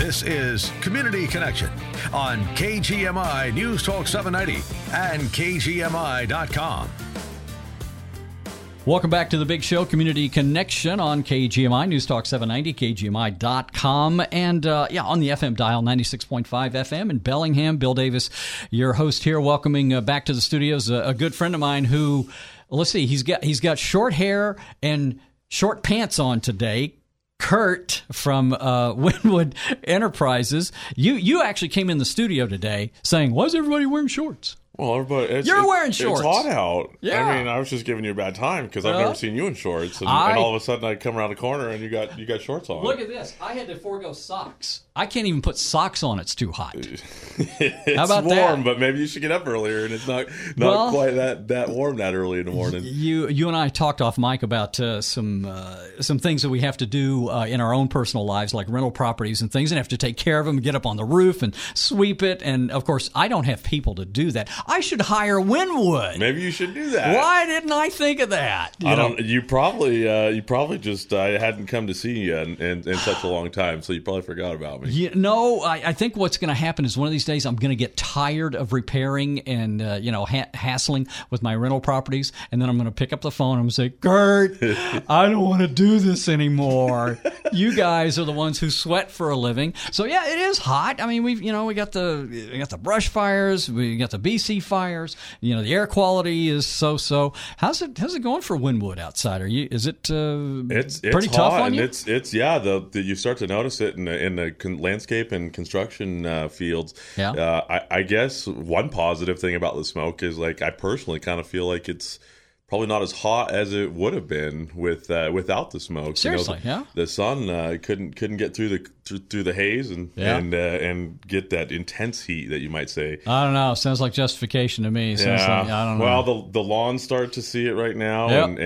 This is Community Connection on KGMI News Talk 790 and KGMI.com. Welcome back to the big show, Community Connection on KGMI News Talk 790, KGMI.com, and on the FM dial, 96.5 FM in Bellingham. Bill Davis, your host here, welcoming back to the studios a good friend of mine who, let's see, he's got short hair and short pants on today. Kurt from Wynwood Enterprises. You actually came in the studio today saying, "Why is everybody wearing shorts?" Well, everybody, you're wearing shorts. It's hot out. Yeah. I mean, I was just giving you a bad time because I've never seen you in shorts, and all of a sudden I come around the corner and you got shorts on. Look at this. I had to forego socks. I can't even put socks on. It's too hot. It's How about warm, that? But maybe you should get up earlier, and it's not quite that warm that early in the morning. You and I talked off mic about some things that we have to do in our own personal lives, like rental properties and things, and have to take care of them, get up on the roof and sweep it. And of course, I don't have people to do that. I should hire Wynwood. Maybe you should do that. Why didn't I think of that? You probably just I hadn't come to see you in such a long time, so you probably forgot about me. I think what's going to happen is one of these days I'm going to get tired of repairing and hassling with my rental properties, and then I'm going to pick up the phone and I'm going to say, "Kurt, I don't want to do this anymore. You guys are the ones who sweat for a living." So yeah, it is hot. I mean, we got the brush fires, we got the BC fires. The air quality is so. How's it going for Wynwood outside? Is it it's pretty hot, tough on and you? It's you start to notice it in the landscape and construction fields. Yeah. I guess one positive thing about the smoke is, like, I personally kind of feel like it's probably not as hot as it would have been without the smoke. Seriously, the sun couldn't get through the haze and get that intense heat that you might say. I don't know. Sounds like justification to me. Sounds like, I don't know. Well, the lawns start to see it right now, Yep.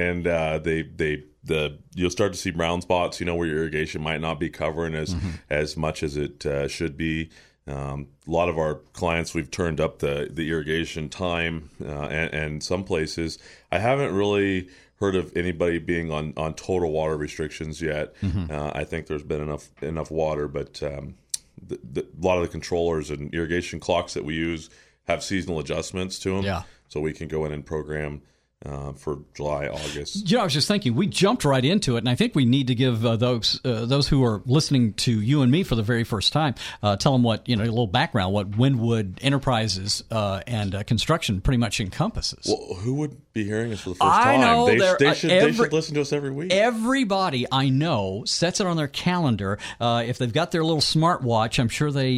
and you'll start to see brown spots. Where your irrigation might not be covering as much as it should be. A lot of our clients, we've turned up the irrigation time, and some places I haven't really heard of anybody being on total water restrictions yet. I think there's been enough water, but a lot of the controllers and irrigation clocks that we use have seasonal adjustments to them. Yeah. So we can go in and program for July, August. I was just thinking, we jumped right into it, and I think we need to give those who are listening to you and me for the very first time, tell them what, a little background, what Wynwood Enterprises and construction pretty much encompasses. Well, who would be hearing us for the first I time? know they should listen to us every week. Everybody I know sets it on their calendar. If they've got their little smartwatch, I'm sure they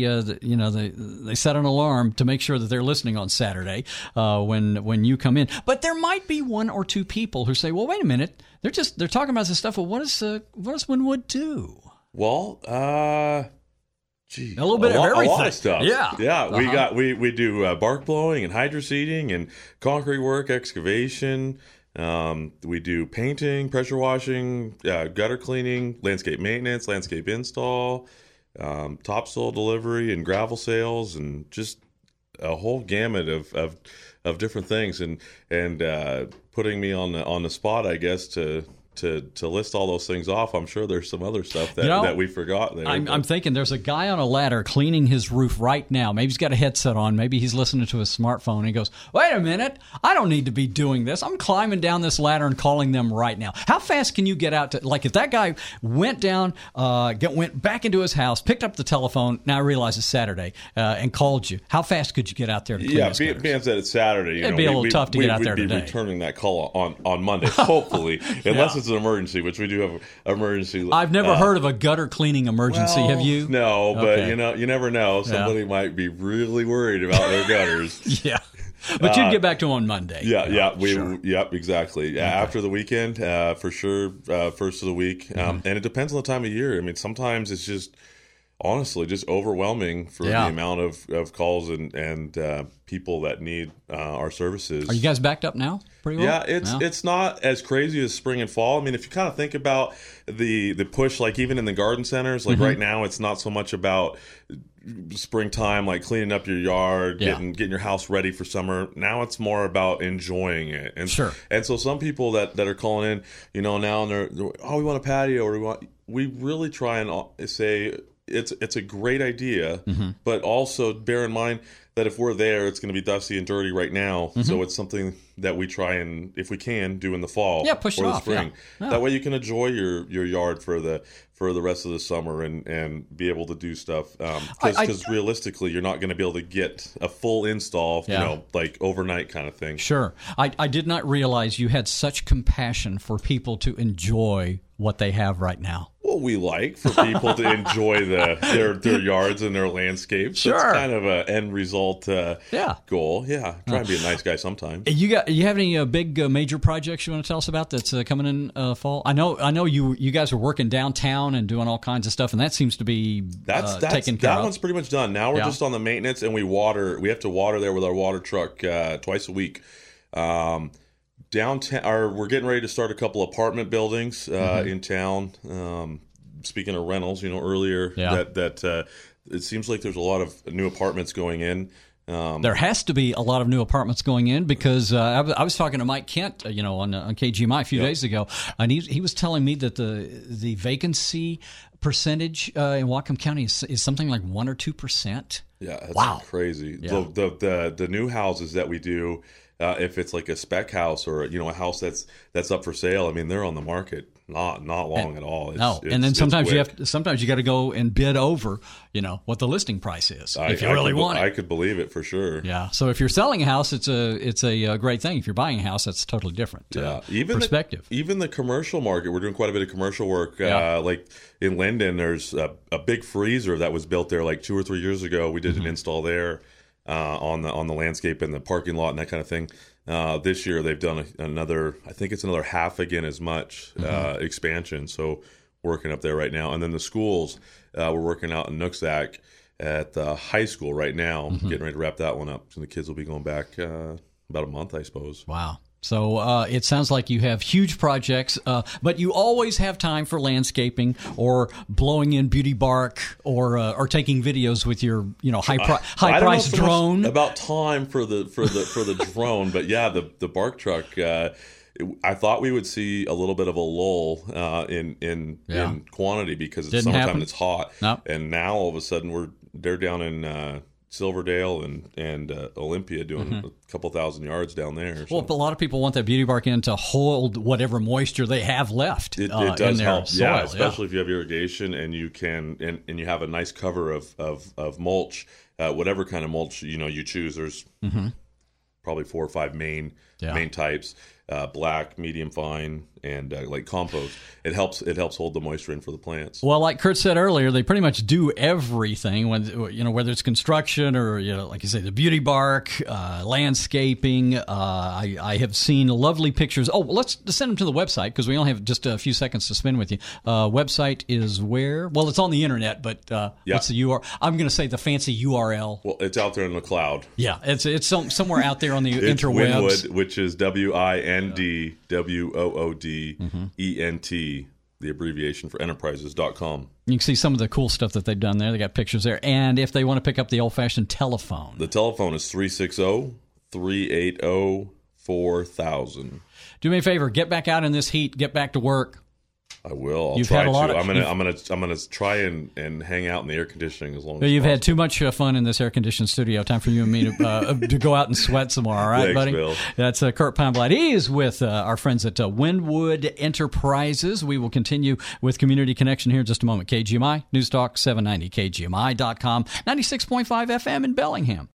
set an alarm to make sure that they're listening on Saturday when you come in. But there might be one or two people who say, "Well, wait a minute, they're talking about this stuff. Well, what does Wynwood do?" Well, a little bit of everything. A lot of stuff. Yeah. We do bark blowing and hydroseeding and concrete work, excavation. We do painting, pressure washing, gutter cleaning, landscape maintenance, landscape install, topsoil delivery, and gravel sales, and just a whole gamut of different things. And putting me on the spot, I guess, to list all those things off. I'm sure there's some other stuff that we forgot there. I'm thinking there's a guy on a ladder cleaning his roof right now. Maybe he's got a headset on. Maybe he's listening to his smartphone. And he goes, "Wait a minute. I don't need to be doing this. I'm climbing down this ladder and calling them right now." How fast can you get out to, like, if that guy went down, went back into his house, picked up the telephone, now I realize it's Saturday, and called you. How fast could you get out there to clean those gutters? Being that it's Saturday, it'd be a little tough to get out there today. We'd be returning that call on Monday, hopefully, unless it's an emergency, which we do have emergency. I've never heard of a gutter cleaning emergency. Have you? No, but you never know. Somebody might be really worried about their gutters. Yeah. But you'd get back to them on Monday. Yep, exactly. Okay. After the weekend, for sure, first of the week. And it depends on the time of year. I mean, sometimes it's just, honestly, just overwhelming for the amount of calls and people that need our services. Are you guys backed up now? Pretty well? Yeah, it's not as crazy as spring and fall. I mean, if you kind of think about the push, like even in the garden centers, like right now, it's not so much about springtime, like cleaning up your yard, getting your house ready for summer. Now it's more about enjoying it. And and so some people that are calling in, now, and they're we want a patio, or we really try and say, it's a great idea, but also bear in mind that if we're there, it's going to be dusty and dirty right now. So it's something that we try and, if we can, do in the fall push or it the off. spring. Yeah. That way you can enjoy your yard for the rest of the summer and be able to do stuff. Because realistically, you're not going to be able to get a full install, like overnight kind of thing. Sure. I did not realize you had such compassion for people to enjoy what they have right now. Well, we like for people to enjoy their yards and their landscapes. Sure. That's kind of an end result goal. Yeah, try and be a nice guy sometimes. You have any big major projects you want to tell us about that's coming in fall? I know you guys are working downtown and doing all kinds of stuff, and that seems to be taken care of. That one's pretty much done. Now we're just on the maintenance, and we have to water there with our water truck twice a week. Downtown, we're getting ready to start a couple apartment buildings in town. Speaking of rentals, earlier that it seems like there's a lot of new apartments going in. There has to be a lot of new apartments going in because I was talking to Mike Kent, on KGMI a few days ago, and he was telling me that the vacancy percentage in Whatcom County is something like 1 or 2%. Yeah, that's crazy. Yeah. The new houses that we do. If it's like a spec house or a house that's up for sale, I mean they're on the market not long at all. And then sometimes you got to go and bid over what the listing price is if you really want it. I could believe it for sure. Yeah. So if you're selling a house, it's a great thing. If you're buying a house, that's totally different. Even perspective. Even the commercial market, we're doing quite a bit of commercial work. Like in Linden, there's a big freezer that was built there like 2 or 3 years ago. We did an install there. On the landscape and the parking lot and that kind of thing. This year they've done another half again as much expansion. So working up there right now. And then the schools, we're working out in Nooksack at the high school right now, getting ready to wrap that one up. So the kids will be going back about a month, I suppose. Wow. So it sounds like you have huge projects, but you always have time for landscaping or blowing in beauty bark or taking videos with your high price drone. Much about time for the drone, but yeah, the bark truck. I thought we would see a little bit of a lull in quantity because it's summertime and it's hot, and now all of a sudden they're down in Silverdale and Olympia doing a couple thousand yards down there. So. Well, a lot of people want that beauty bark in to hold whatever moisture they have left. It does in their help, soil. Especially if you have irrigation and you can and you have a nice cover of mulch, whatever kind of mulch you choose. There's probably 4 or 5 main types. Black, medium fine, and like compost. It helps hold the moisture in for the plants. Well, like Kurt said earlier, they pretty much do everything when whether it's construction or like you say the beauty bark, landscaping. I have seen lovely pictures. Oh, let's send them to the website because we only have just a few seconds to spend with you. Website is where? Well, it's on the internet, but what's the URL? I'm going to say the fancy URL. Well, it's out there in the cloud. Yeah, it's somewhere out there on the it's interwebs. Wynwood, which is WINDWOODENT, the abbreviation for enterprises.com. You can see some of the cool stuff that they've done there. They got pictures there. And if they want to pick up the old-fashioned telephone. The telephone is 360-380-4000. Do me a favor. Get back out in this heat. Get back to work. I will. You've had a lot of. I'm gonna try and hang out in the air conditioning as long as you've possible. had too much fun in this air conditioned studio. Time for you and me to go out and sweat some more. All right, Thanks, buddy. Bill. That's Kurt Peinblatt. He is with our friends at Wynwood Enterprises. We will continue with Community Connection here in just a moment. KGMI News Talk 790 KGMI.com 96.5 FM in Bellingham.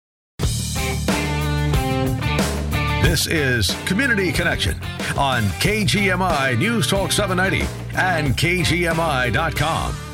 This is Community Connection on KGMI News Talk 790 and KGMI.com.